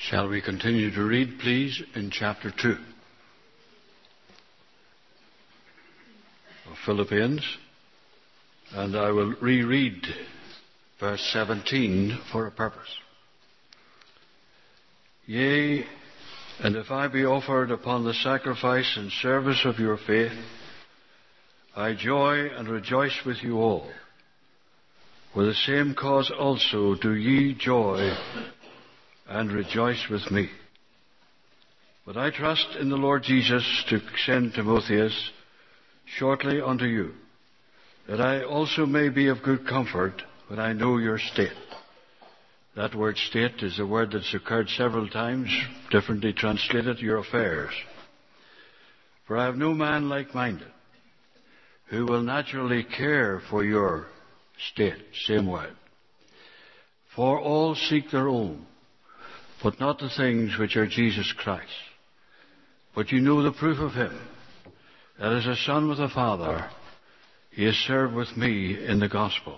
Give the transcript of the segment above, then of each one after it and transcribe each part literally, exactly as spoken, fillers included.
Shall we continue to read, please, in chapter two of Philippians? And I will reread verse seventeen for a purpose. Yea, and if I be offered upon the sacrifice and service of your faith, I joy and rejoice with you all. For the same cause also do ye joy and rejoice with me. But I trust in the Lord Jesus to send Timotheus shortly unto you, that I also may be of good comfort when I know your state. That word state is a word that's occurred several times, differently translated, your affairs. For I have no man like-minded, who will naturally care for your state, same word. For all seek their own, but not the things which are Jesus Christ. But you know the proof of him, that as a son with a father, he has served with me in the gospel.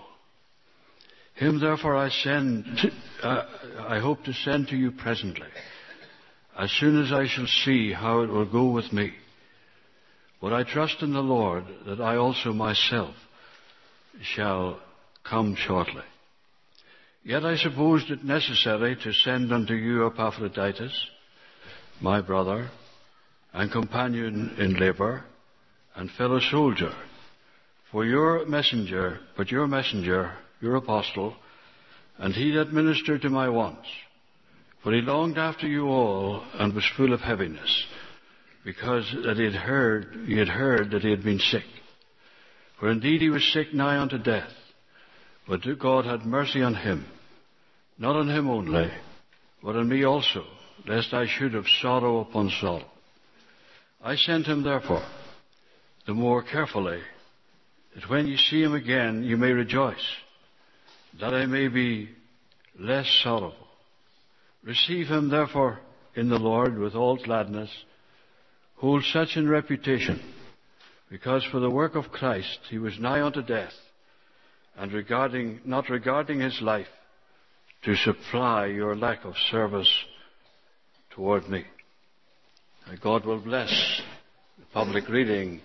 Him therefore I send, to, uh, I hope to send to you presently, as soon as I shall see how it will go with me. But I trust in the Lord that I also myself shall come shortly. Yet I supposed it necessary to send unto you Epaphroditus, my brother, and companion in labor, and fellow soldier, for your messenger, but your messenger, your apostle, and he that ministered to my wants. For he longed after you all, and was full of heaviness, because that he had heard, he had heard that he had been sick. For indeed he was sick nigh unto death, but God had mercy on him, not on him only, but on me also, lest I should have sorrow upon sorrow. I sent him therefore, the more carefully, that when you see him again, you may rejoice, that I may be less sorrowful. Receive him therefore in the Lord with all gladness. Hold such in reputation, because for the work of Christ he was nigh unto death, and regarding, not regarding his life, to supply your lack of service toward me. And God will bless the public reading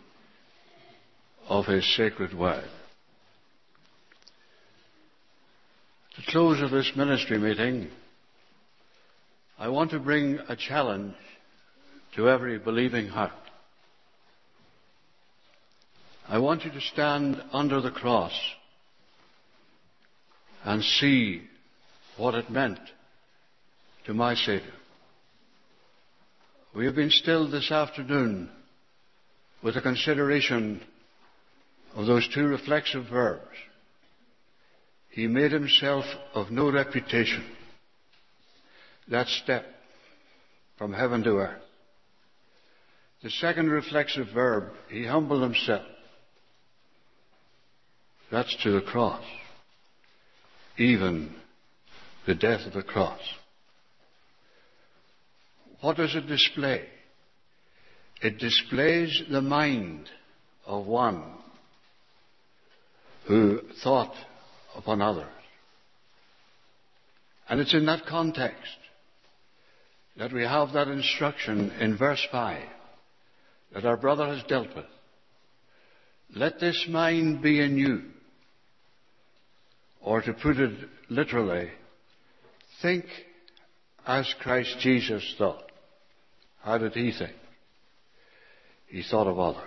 of his sacred word. At the close of this ministry meeting, I want to bring a challenge to every believing heart. I want you to stand under the cross and see what it meant to my Savior. We have been stilled this afternoon with a consideration of those two reflexive verbs. He made himself of no reputation. That step from heaven to earth. The second reflexive verb, he humbled himself. That's to the cross. Even the death of the cross. What does it display? It displays the mind of one who thought upon others. And it's in that context that we have that instruction in verse five that our brother has dealt with. Let this mind be in you. Or to put it literally, think as Christ Jesus thought. How did he think? He thought of others.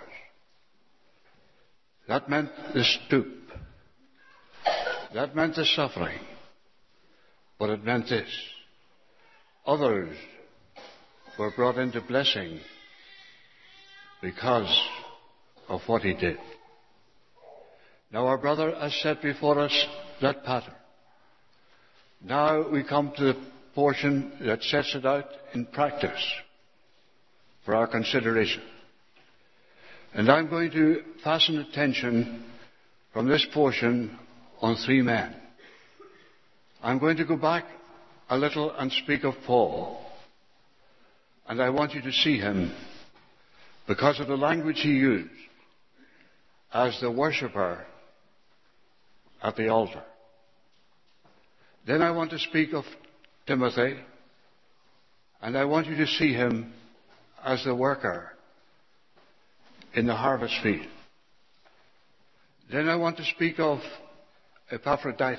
That meant the stoop. That meant the suffering. But it meant this. Others were brought into blessing because of what he did. Now our brother has set before us that pattern. Now we come to the portion that sets it out in practice for our consideration. And I'm going to fasten attention from this portion on three men. I'm going to go back a little and speak of Paul. And I want you to see him because of the language he used as the worshipper at the altar. Then I want to speak of Timothy, And I want you to see him as the worker in the harvest field. Then I want to speak of Epaphroditus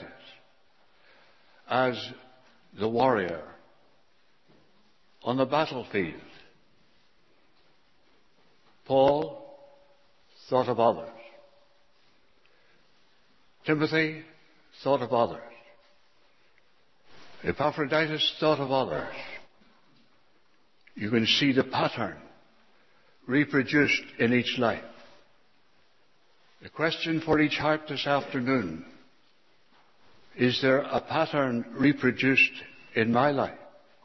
as the warrior on the battlefield. Paul thought of others. Timothy thought of others. Epaphroditus thought of others. You can see the pattern reproduced in each life. The question for each heart this afternoon: is there a pattern reproduced in my life?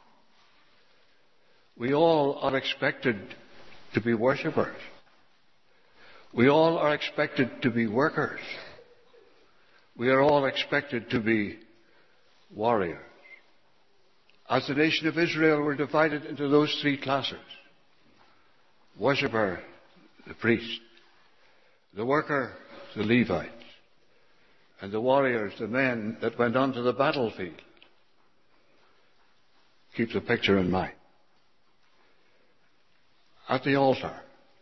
We all are expected to be worshippers. We all are expected to be workers. We are all expected to be warriors. As the nation of Israel, we're divided into those three classes: worshipper, the priest; the worker, the Levites; and the warriors, the men that went onto the battlefield. Keep the picture in mind. At the altar,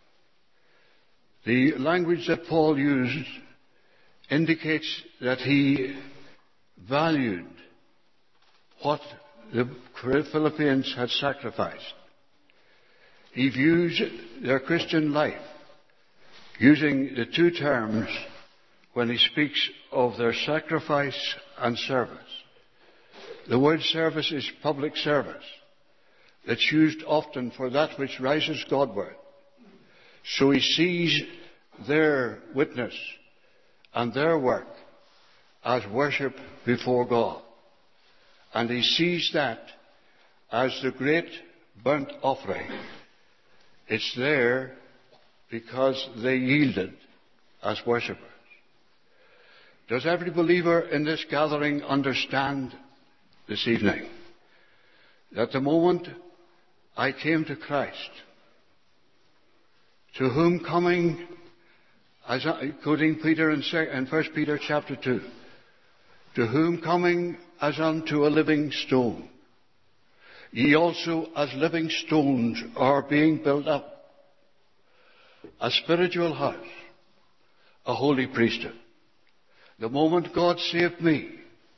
the language that Paul used indicates that he valued what the Philippians had sacrificed. He views their Christian life using the two terms when he speaks of their sacrifice and service. The word service is public service. It's used often for that which rises Godward. So he sees their witness and their work as worship before God. And he sees that as the great burnt offering. It's there because they yielded as worshippers. Does every believer in this gathering understand this evening that the moment I came to Christ, to whom coming, as I, quoting Peter in First Peter chapter two, to whom coming as unto a living stone, ye also as living stones are being built up, a spiritual house, a holy priesthood. The moment God saved me,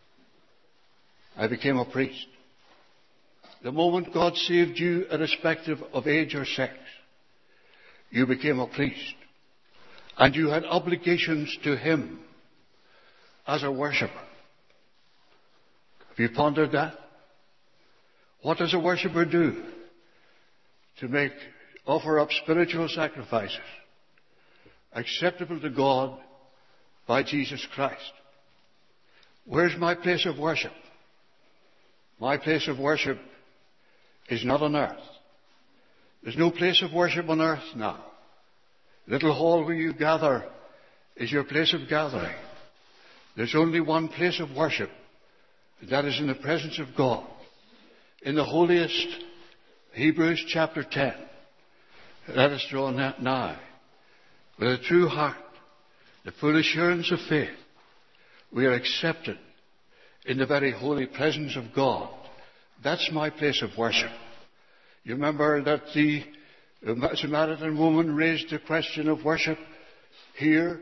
I became a priest. The moment God saved you, irrespective of age or sex, you became a priest. And you had obligations to him as a worshipper. Have you pondered that? What does a worshipper do to make, offer up spiritual sacrifices acceptable to God by Jesus Christ? Where's my place of worship? My place of worship is not on earth. There's no place of worship on earth now. The little hall where you gather is your place of gathering. There's only one place of worship. That is in the presence of God. In the holiest, Hebrews chapter ten. Let us draw nigh with a true heart, the full assurance of faith. We are accepted in the very holy presence of God. That's my place of worship. You remember that the Samaritan woman raised the question of worship here,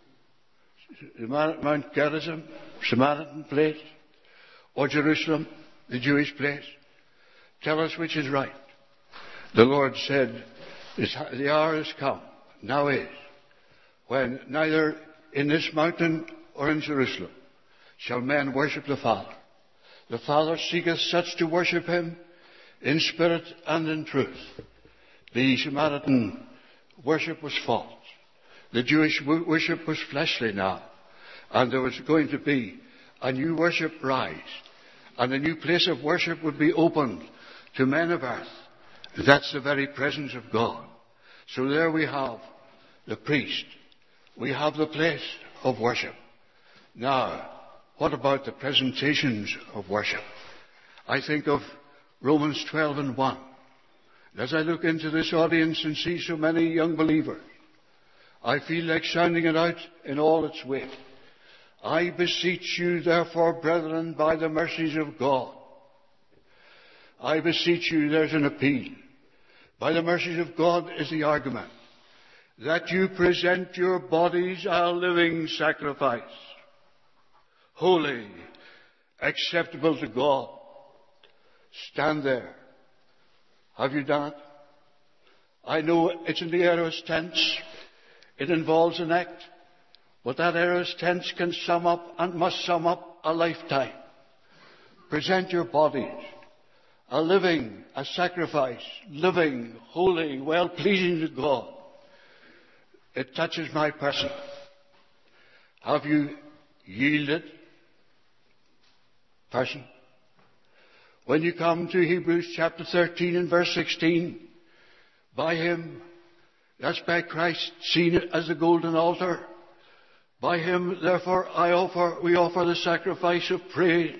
Mount Gerizim, Samaritan place, or Jerusalem, the Jewish place. Tell us which is right. The Lord said, the hour has come, now is, when neither in this mountain or in Jerusalem shall men worship the Father. The Father seeketh such to worship him in spirit and in truth. The Samaritan worship was false. The Jewish worship was fleshly now. And there was going to be a new worship rise. And a new place of worship would be opened to men of earth. That's the very presence of God. So there we have the priest. We have the place of worship. Now, what about the presentations of worship? I think of Romans twelve and one. As I look into this audience and see so many young believers, I feel like sounding it out in all its weight. I beseech you, therefore, brethren, by the mercies of God. I beseech you, there's an appeal. By the mercies of God is the argument, that you present your bodies a living sacrifice, holy, acceptable to God. Stand there. Have you done it? I know it's in the aorist tense. It involves an act. But that aorist tense can sum up and must sum up a lifetime. Present your bodies a living, a sacrifice, living, holy, well-pleasing to God. It touches my person. Have you yielded? Person. When you come to Hebrews chapter thirteen and verse sixteen, by Him, that's by Christ, seen as the golden altar. By Him, therefore, I offer, we offer the sacrifice of praise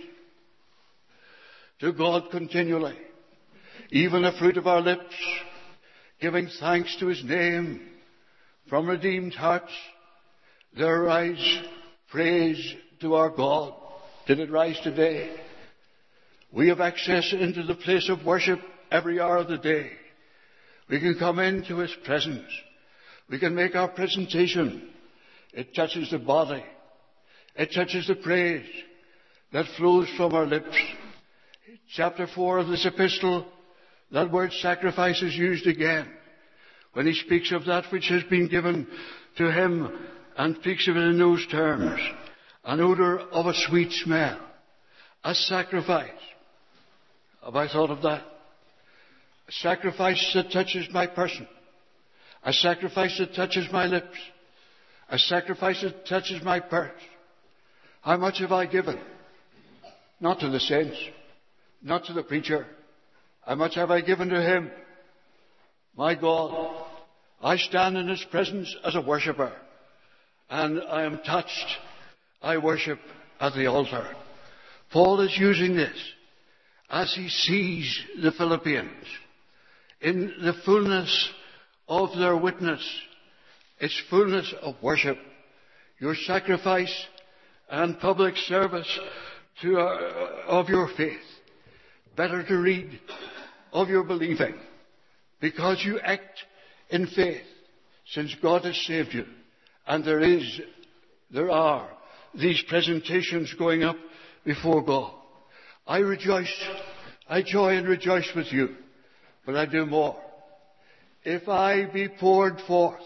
to God continually, even the fruit of our lips, giving thanks to His name. From redeemed hearts, there rise praise to our God. Did it rise today? We have access into the place of worship every hour of the day. We can come into His presence. We can make our presentation. It touches the body. It touches the praise that flows from our lips. Chapter four of this epistle, that word sacrifice is used again when he speaks of that which has been given to him and speaks of it in those terms. An odor of a sweet smell. A sacrifice. Have I thought of that? A sacrifice that touches my person. A sacrifice that touches my lips. A sacrifice that touches my purse. How much have I given? Not to the saints. Not to the preacher. How much have I given to Him? My God, I stand in His presence as a worshipper. And I am touched. I worship at the altar. Paul is using this as he sees the Philippians in the fullness of their witness, its fullness of worship, your sacrifice and public service to, uh, of your faith. Better to read of your believing, because you act in faith, since God has saved you. And there is, there are these presentations going up before God. I rejoice, I joy and rejoice with you, but I do more. If I be poured forth,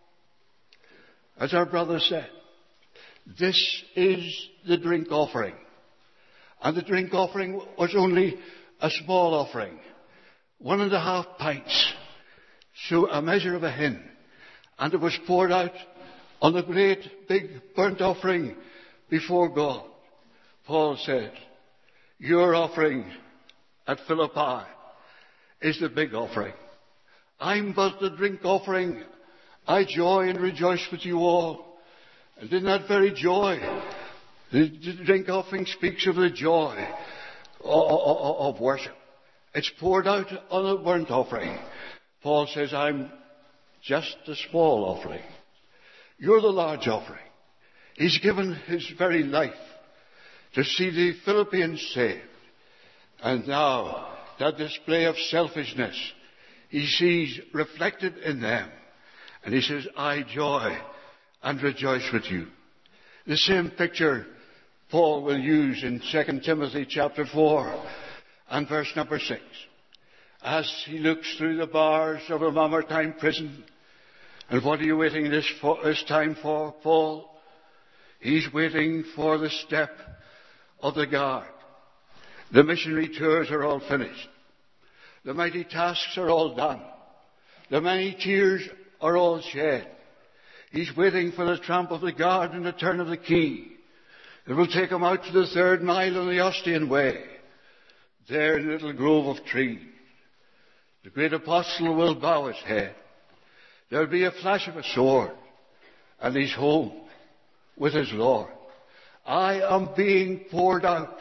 as our brother said, this is the drink offering. And the drink offering was only a small offering. One and a half pints. So a measure of a hin. And it was poured out on the great big burnt offering before God. Paul said, your offering at Philippi is the big offering. I'm but the drink offering. I joy and rejoice with you all. And in that very joy, the drink offering speaks of the joy of worship. It's poured out on a burnt offering. Paul says, I'm just a small offering. You're the large offering. He's given his very life to see the Philippians saved. And now, that display of selfishness, he sees reflected in them. And he says, I joy and rejoice with you. The same picture Paul will use in Second Timothy chapter four and verse number six. As he looks through the bars of a Mamertine prison. And what are you waiting this, for, this time for, Paul? He's waiting for the step of the guard. The missionary tours are all finished. The mighty tasks are all done. The many tears are all shed. He's waiting for the tramp of the guard and the turn of the key. It will take him out to the third mile on the Ostian way. There in a little grove of trees. The great apostle will bow his head. There'll be a flash of a sword. And he's home with his Lord. I am being poured out.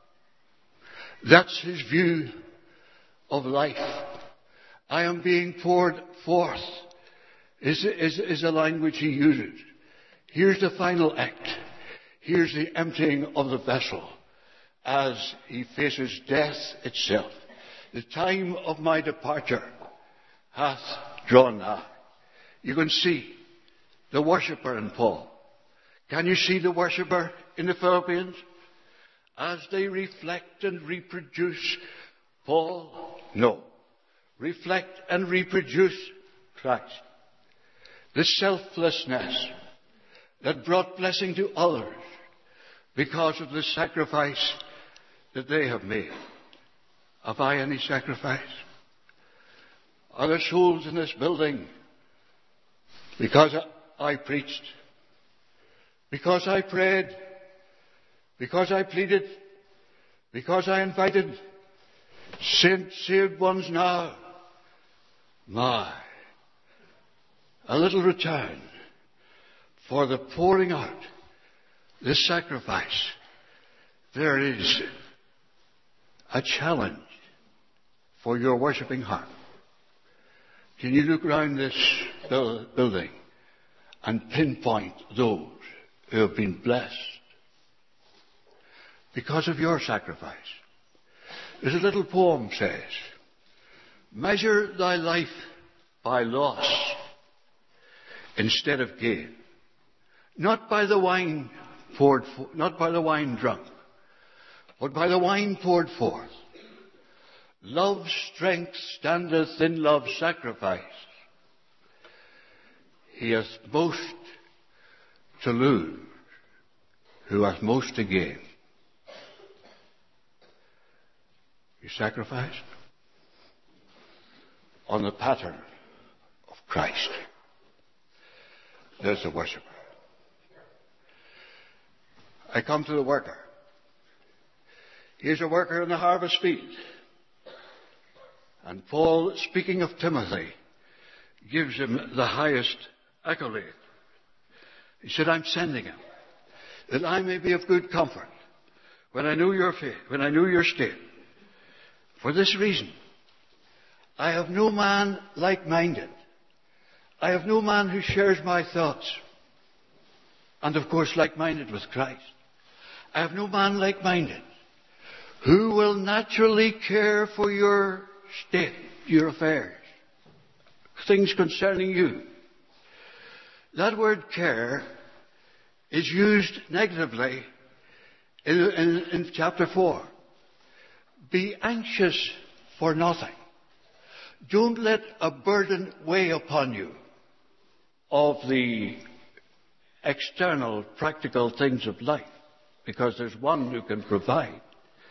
That's his view of life. I am being poured forth is, is, is the language he uses. Here's the final act. Here's the emptying of the vessel as he faces death itself. The time of my departure hath drawn nigh. You can see the worshipper in Paul. Can you see the worshipper in the Philippians? As they reflect and reproduce Paul? No. Reflect and reproduce Christ. The selflessness that brought blessing to others because of the sacrifice that they have made. Have I any sacrifice? Are there souls in this building because I preached, because I prayed, because I pleaded, because I invited saved ones now? My, a little return for the pouring out, the sacrifice. There is a challenge for your worshipping heart. Can you look around this building and pinpoint those who have been blessed because of your sacrifice? There's a little poem says, measure thy life by loss instead of gain, not by the wine poured, not by the wine drunk, but by the wine poured forth. Love's strength standeth in love's sacrifice. He hath most to lose, who hath most to gain. You sacrificed on the pattern of Christ. There's the worshipper. I come to the worker. He's a worker in the harvest field. And Paul, speaking of Timothy, gives him the highest accolade. He said, I'm sending him, that I may be of good comfort when I know your faith, when I know your state. For this reason, I have no man like-minded. I have no man who shares my thoughts. And of course, like-minded with Christ. I have no man like-minded who will naturally care for your state, your affairs, things concerning you. That word care is used negatively in, in, in chapter four. Be anxious for nothing. Don't let a burden weigh upon you of the external, practical things of life, because there's one who can provide.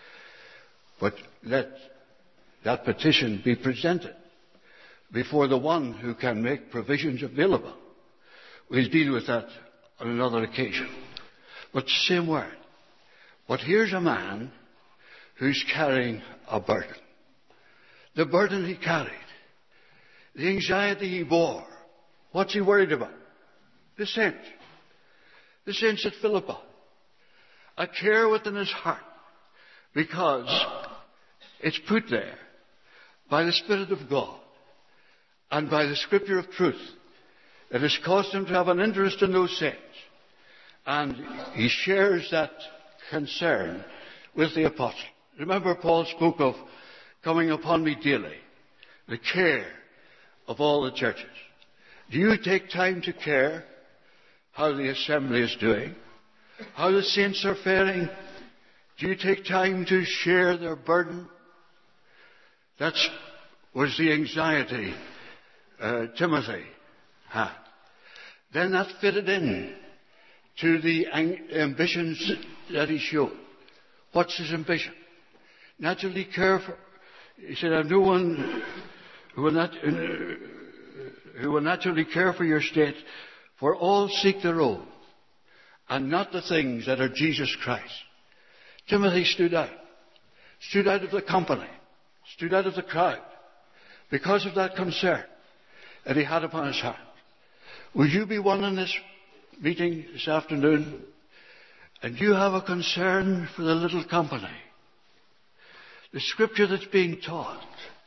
But let that petition be presented before the one who can make provisions available. We'll deal with that on another occasion. But same word. But here's a man who's carrying a burden. The burden he carried. The anxiety he bore. What's he worried about? The saints. The saints at Philippi. A care within his heart. Because it's put there by the Spirit of God and by the Scripture of truth that has caused him to have an interest in those saints. And he shares that concern with the apostle. Remember, Paul spoke of coming upon me daily, the care of all the churches. Do you take time to care how the assembly is doing, how the saints are faring? Do you take time to share their burden? That was the anxiety uh, Timothy had. Then that fitted in to the ambitions that he showed. What's his ambition? Naturally care for... He said, I have no one who will, not, uh, who will naturally care for your state, for all seek their own, and not the things that are Jesus Christ. Timothy stood out. Stood out of the company. Stood out of the crowd. Because of that concern that he had upon his heart. Would you be one in this meeting this afternoon, and you have a concern for the little company? The scripture that's being taught,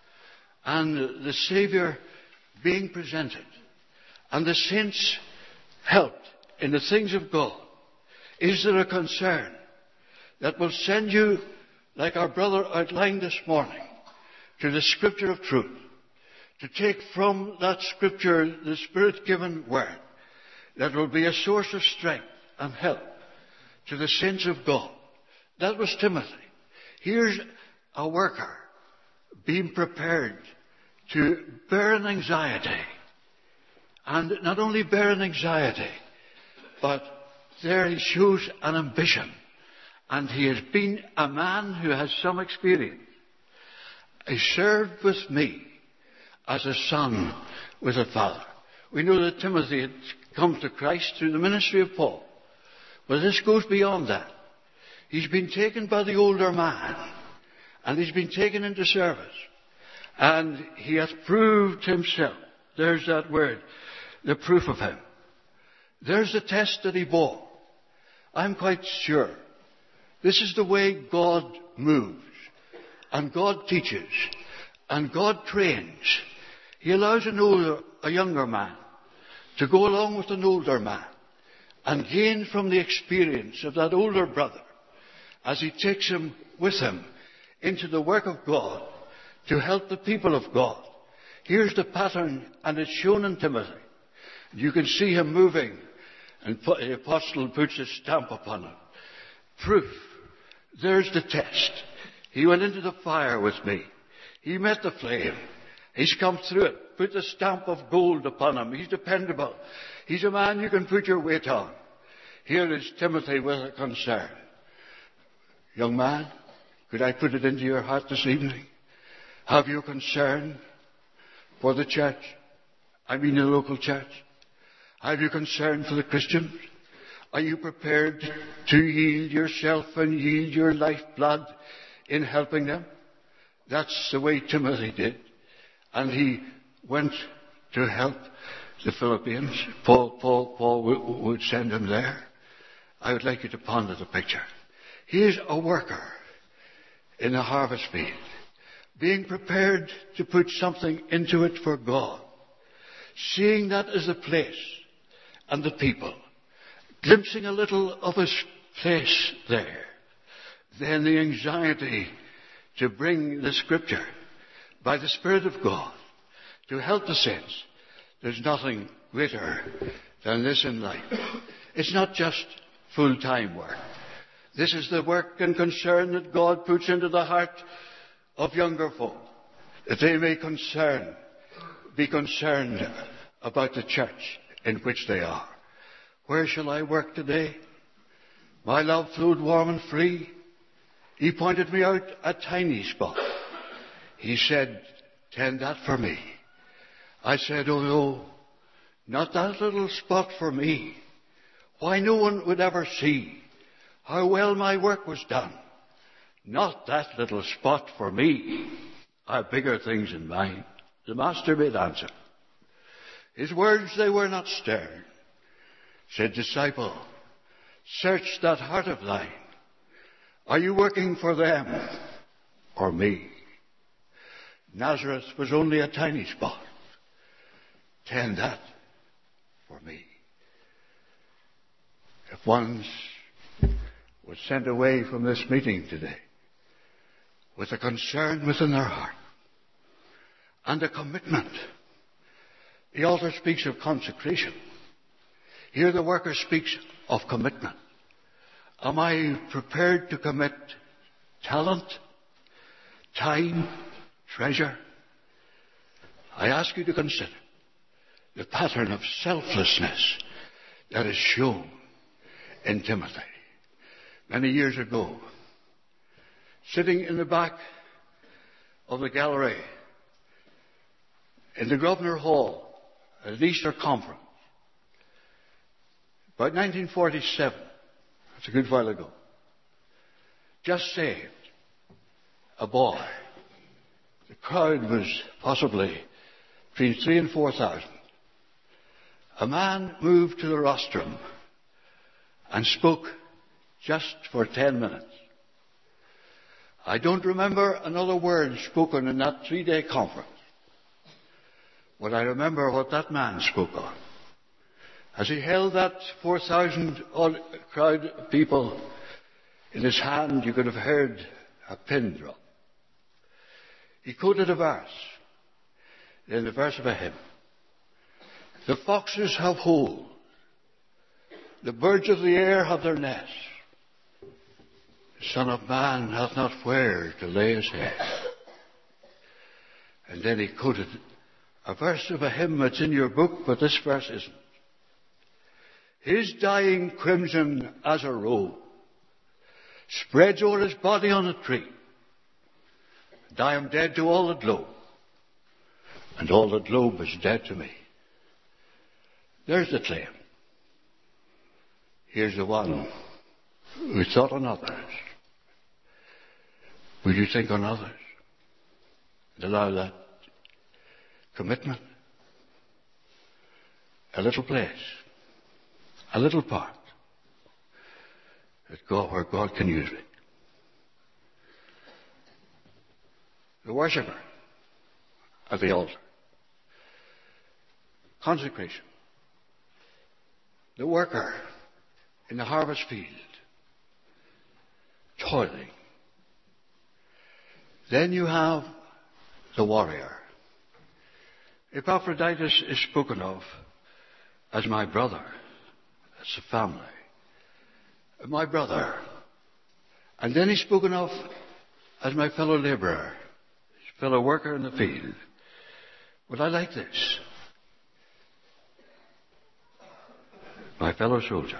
and the Saviour being presented, and the saints helped in the things of God. Is there a concern that will send you, like our brother outlined this morning, to the Scripture of truth, to take from that Scripture the Spirit-given word that will be a source of strength and help to the saints of God. That was Timothy. Here's a worker being prepared to bear an anxiety. And not only bear an anxiety, but there he shows an ambition. And he has been a man who has some experience. He served with me as a son with a father. We know that Timothy had come to Christ through the ministry of Paul. But this goes beyond that. He's been taken by the older man. And he's been taken into service. And he hath proved himself. There's that word. The proof of him. There's the test that he bore. I'm quite sure. This is the way God moves. And God teaches. And God trains. He allows an older, a younger man to go along with an older man and gain from the experience of that older brother as he takes him with him into the work of God to help the people of God. Here's the pattern, and it's shown in Timothy. You can see him moving, and the apostle puts his stamp upon it. Proof. There's the test. He went into the fire with me. He met the flame. He's come through it. Put the stamp of gold upon him. He's dependable. He's a man you can put your weight on. Here is Timothy with a concern. Young man, could I put it into your heart this evening? Have you concern for the church? I mean the local church. Have you concern for the Christians? Are you prepared to yield yourself and yield your lifeblood in helping them? That's the way Timothy did. And he went to help the Philippians. Paul, Paul, Paul w- would send him there. I would like you to ponder the picture. He is a worker in the harvest field, being prepared to put something into it for God, seeing that as the place and the people, glimpsing a little of his place there, then the anxiety to bring the Scripture by the Spirit of God to help the saints. There's nothing greater than this in life. It's not just full-time work. This is the work and concern that God puts into the heart of younger folk, that they may concern, be concerned about the church in which they are. Where shall I work today? My love flowed warm and free. He pointed me out a tiny spot. He said, tend that for me. I said, oh no, not that little spot for me. Why, no one would ever see how well my work was done. Not that little spot for me. I have bigger things in mind. The master made answer. His words, they were not stern. Said, disciple, search that heart of thine. Are you working for them or me? Nazareth was only a tiny spot. Tend that for me. If one was sent away from this meeting today with a concern within their heart and a commitment, the altar speaks of consecration. Here the worker speaks of commitment. Am I prepared to commit talent, time, treasure? I ask you to consider the pattern of selflessness that is shown in Timothy. Many years ago, sitting in the back of the gallery in the Grosvenor Hall at an Easter conference, about nineteen forty-seven, that's a good while ago, just saved, a boy. The crowd was possibly between three and four thousand. A man moved to the rostrum and spoke just for ten minutes. I don't remember another word spoken in that three-day conference. But I remember what that man spoke on. As he held that four thousand crowd of people in his hand, you could have heard a pin drop. He quoted a verse, in the verse of a hymn. The foxes have holes, the birds of the air have their nests. The Son of Man hath not where to lay his head. And then he quoted a verse of a hymn that's in your book, but this verse isn't. His dying crimson as a robe spreads over his body on a tree. And I am dead to all the globe, and all the globe is dead to me. There's the claim. Here's the one who thought on others. Will you think on others and allow that commitment, a little place, a little part, that God, where God can use me? The worshipper at the altar. Consecration. The worker in the harvest field. Toiling. Then you have the warrior. Epaphroditus is spoken of as my brother. That's a family. My brother. And then he's spoken of as my fellow laborer, fellow worker in the field. But I like this. My fellow soldier.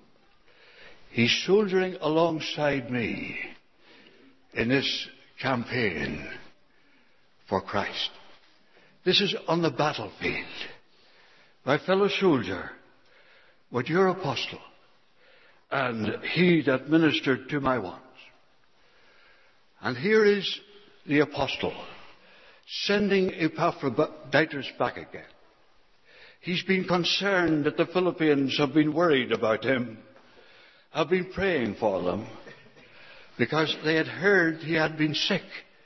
He's soldiering alongside me in this campaign for Christ. This is on the battlefield. My fellow soldier, but your apostle, and he that ministered to my wants. And here is the apostle sending Epaphroditus back again. He's been concerned that the Philippians have been worried about him, have been praying for them, because they had heard he had been sick.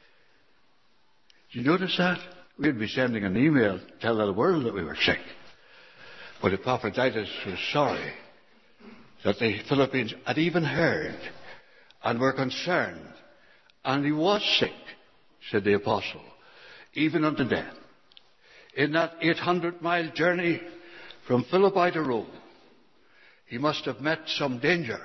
Did you notice that? We'd be sending an email to tell the world that we were sick. But Epaphroditus was sorry that the Philippians had even heard and were concerned. And he was sick, said the apostle, even unto death. In that eight hundred mile journey from Philippi to Rome, he must have met some danger,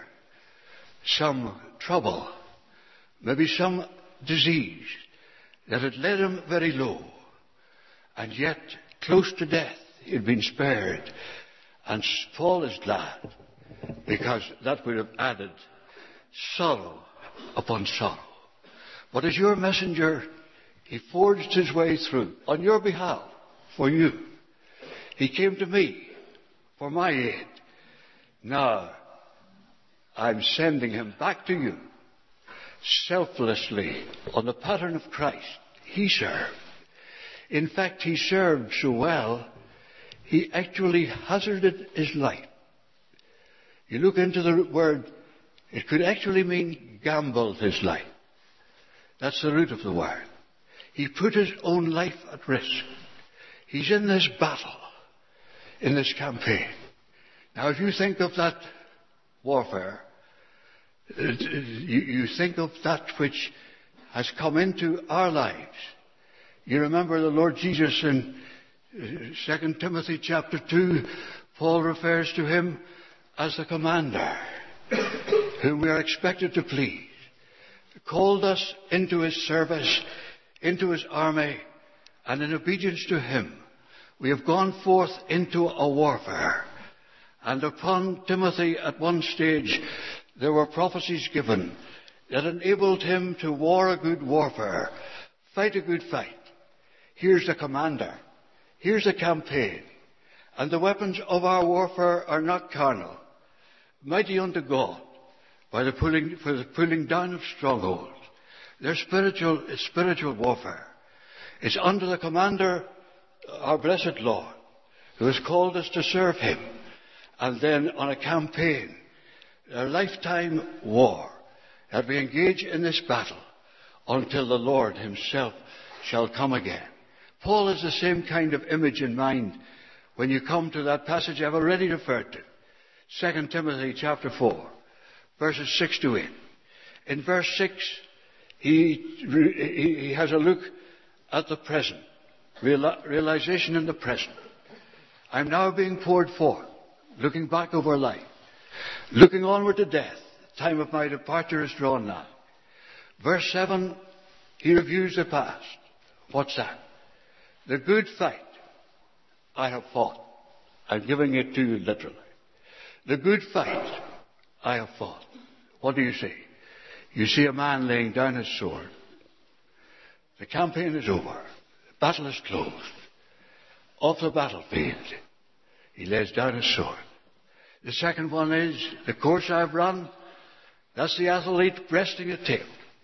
some trouble, maybe some disease that had led him very low. And yet, close to death, he had been spared. And Paul is glad, because that would have added sorrow upon sorrow. But as your messenger, he forged his way through on your behalf, for you. He came to me for my aid. Now, I'm sending him back to you, selflessly, on the pattern of Christ. He served. In fact, he served so well, he actually hazarded his life. You look into the word, it could actually mean gambled his life. That's the root of the word. He put his own life at risk. He's in this battle, in this campaign. Now, if you think of that warfare, you think of that which has come into our lives. You remember the Lord Jesus in Second Timothy chapter two, Paul refers to him as the commander, whom we are expected to please. He called us into his service, into his army, and in obedience to him, we have gone forth into a warfare. And upon Timothy at one stage, there were prophecies given that enabled him to war a good warfare, fight a good fight. Here's the commander. Here's the campaign. And the weapons of our warfare are not carnal, mighty unto God, by the pulling, for the pulling down of strongholds. They're spiritual, it's spiritual warfare. It's under the commander, our blessed Lord, who has called us to serve him. And then on a campaign, a lifetime war, that we engage in this battle until the Lord himself shall come again. Paul has the same kind of image in mind when you come to that passage I've already referred to. Second Timothy chapter four, verses six to eight. In verse six, he, he has a look at the present, real- realization in the present. I'm now being poured forth, looking back over life, looking onward to death. The time of my departure is drawn now. Verse seven, he reviews the past. What's that? The good fight I have fought. I'm giving it to you literally. The good fight I have fought. What do you see? You see a man laying down his sword. The campaign is over. The battle is closed. Off the battlefield, he lays down his sword. The second one is, the course I've run. That's the athlete breasting a tape.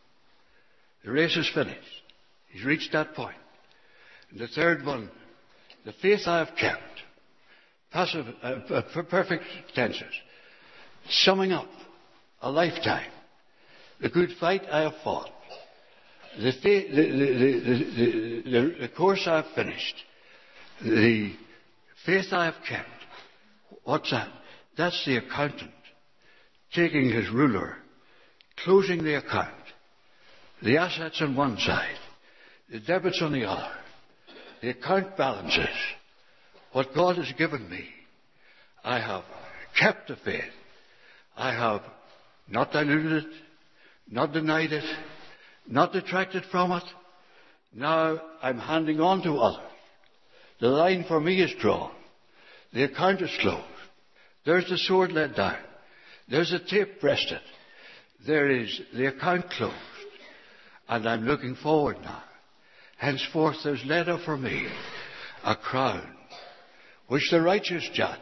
The race is finished. He's reached that point. And the third one, the faith I have kept. Passive, uh, uh, perfect tenses. Summing up a lifetime. The good fight I have fought. The, fa- the, the, the, the, the course I have finished. The faith I have kept. What's that? That's the accountant taking his ruler, closing the account. The assets on one side, the debits on the other. The account balances. What God has given me, I have kept the faith. I have not diluted it, not denied it, not detracted from it. Now I'm handing on to others. The line for me is drawn. The account is closed. There's the sword let down. There's the tape breasted. There is the account closed. And I'm looking forward now. Henceforth there's laid up for me a crown, which the righteous judge.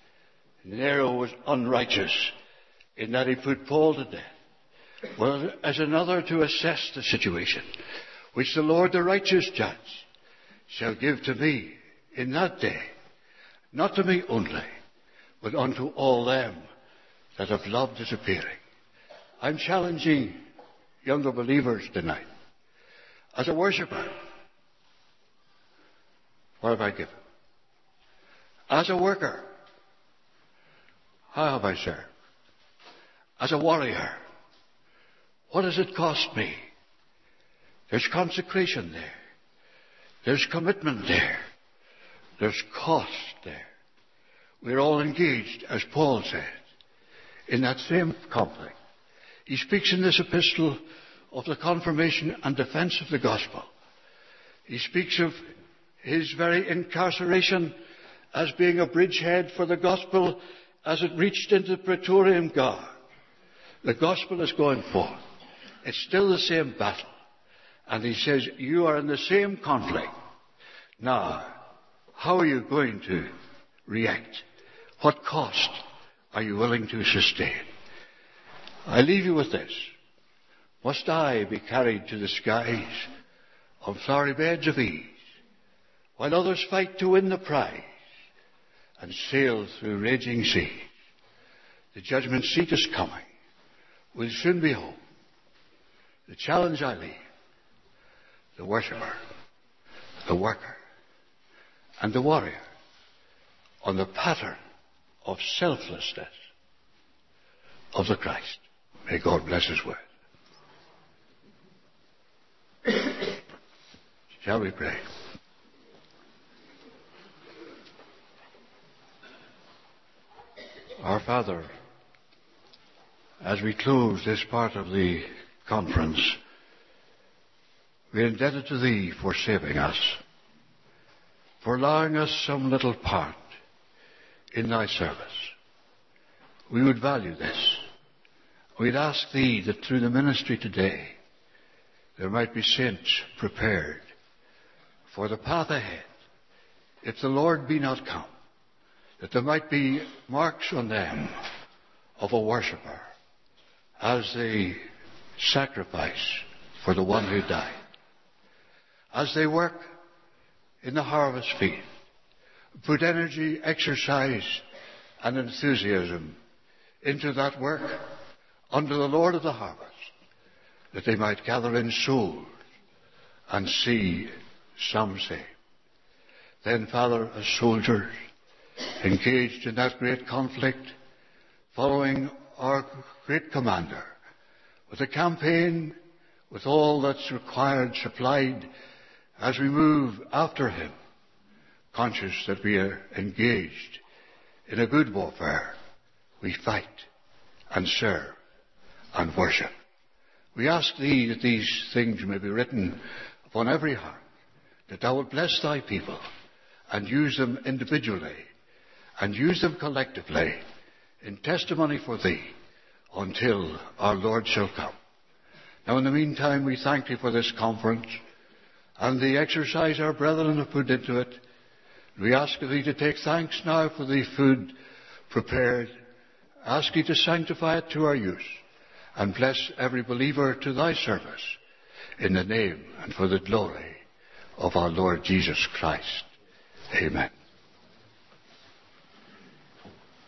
Nero was unrighteous in that he put Paul to death. Well, as another to assess the situation, which the Lord the righteous judge shall give to me in that day, not to me only, but unto all them that have loved his appearing. I'm challenging younger believers tonight. As a worshipper, what have I given? As a worker, how have I served? As a warrior, what does it cost me? There's consecration there. There's commitment there. There's cost there. We're all engaged, as Paul said, in that same conflict. He speaks in this epistle of the confirmation and defense of the gospel. He speaks of his very incarceration as being a bridgehead for the gospel as it reached into the Praetorian Guard. The gospel is going forth. It's still the same battle. And he says, you are in the same conflict. Now, how are you going to react? What cost are you willing to sustain? I leave you with this. Must I be carried to the skies on flowery beds of ease, while others fight to win the prize and sail through raging seas? The judgment seat is coming. We'll soon be home. The challenge I leave, the worshipper, the worker, and the warrior on the pattern of selflessness of the Christ. May God bless his word. Shall we pray? Our Father, as we close this part of the conference, we are indebted to Thee for saving us, for allowing us some little part in Thy service. We would value this. We'd ask Thee that through the ministry today, there might be saints prepared for the path ahead. If the Lord be not come, that there might be marks on them of a worshipper as they sacrifice for the one who died. As they work in the harvest field, put energy, exercise, and enthusiasm into that work under the Lord of the harvest, that they might gather in souls and see some saved. Then, Father, as soldiers engaged in that great conflict, following our great commander, with a campaign, with all that's required, supplied, as we move after him, conscious that we are engaged in a good warfare. We fight and serve and worship. We ask thee that these things may be written upon every heart, that thou wilt bless thy people and use them individually and use them collectively in testimony for thee until our Lord shall come. Now in the meantime we thank thee for this conference and the exercise our brethren have put into it. We ask thee to take thanks now for the food prepared. Ask thee to sanctify it to our use and bless every believer to thy service in the name and for the glory of our Lord Jesus Christ. Amen.